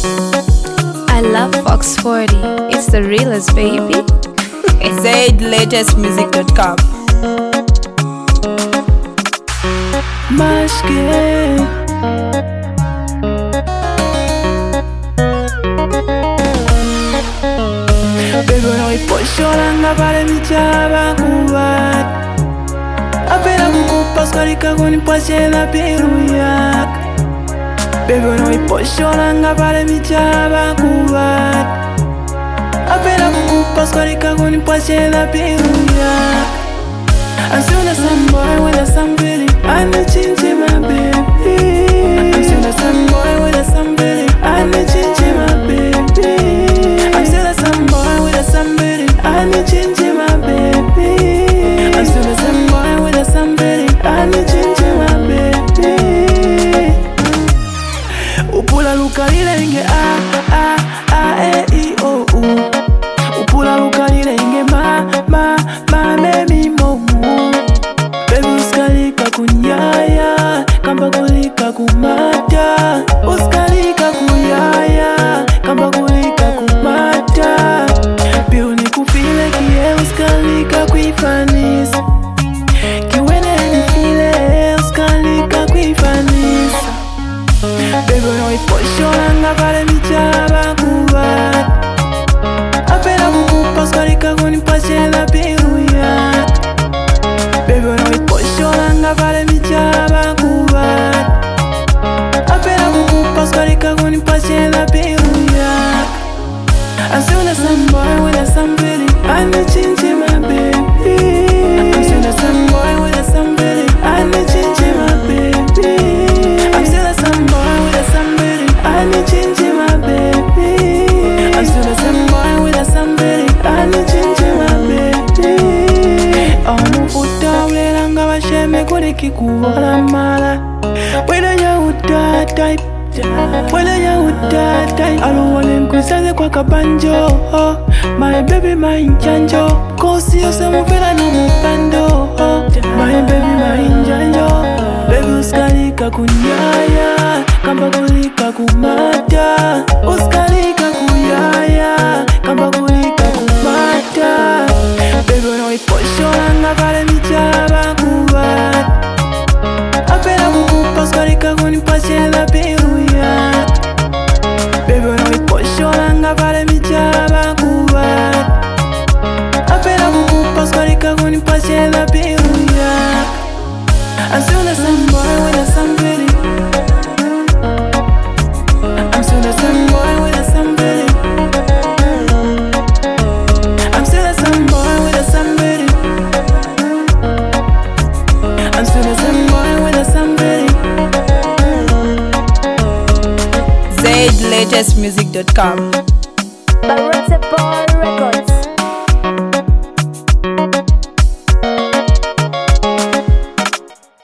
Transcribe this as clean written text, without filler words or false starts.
I love Fox 40. It's the realest, baby. ZLatestmusic.com. Mashke Baby no iposhoranga pale michaba kubat Apena kukupa skarika kuni pachela piru yak Baby no iposhoranga pale michaba kubat Apena kukupa skarika kuni pachela piru yak As soon as I'm born with a somebody, I need change my baby. As soon as I'm born with a somebody, I need change my baby. As soon as I'm born with a somebody, I need change my baby. As soon as I'm born with a somebody, I need change my baby. Upula luka lilenge e o u. Upula luka lilenge ma baby mo. Baby uskalika kunyaya kamba kulika kumata uskalika kuyaya kamba kulika kumata Biu ni kufile kie uskalika kuifanisa Kiwene nifile uskalika kuifanisa Baby no iposhoranga pale michaba kubat Apena kukupa uskalika kunipachela piru yak Baby no iposhoranga pale michaba kubat Apena kukupa skarika kunipachela piru yak As soon as I'm born with a somebody, I need change my baby. As soon as I'm born with a somebody, I need change my baby. As soon as I'm born with a somebody, I need change my baby. As soon as I'm born with a somebody, I need change my baby. Omufuta ulelanga basheme kuliki kuvola mala Wena ya uta type Wena ya uta type Aluwane mkusaze kwa kabanjo My baby my njanjo Kosi yose mufela na mupando My baby my njanjo Baby uskalika kunyaya Kamba kulika kumata Uskalika kuyaya Kamba kulika kumata Baby no iposhoranga pale michaba kubat Apena kukupa skarika kunipachela piru yak Baby no iposhoranga pale michaba kubat Apena kukupa skarika kunipachela piru yak As soon as I'm born with a somebody As soon as I'm born with a somebody As soon as I'm born with a somebody As soon as I'm born with a somebody ZLatestmusic.com.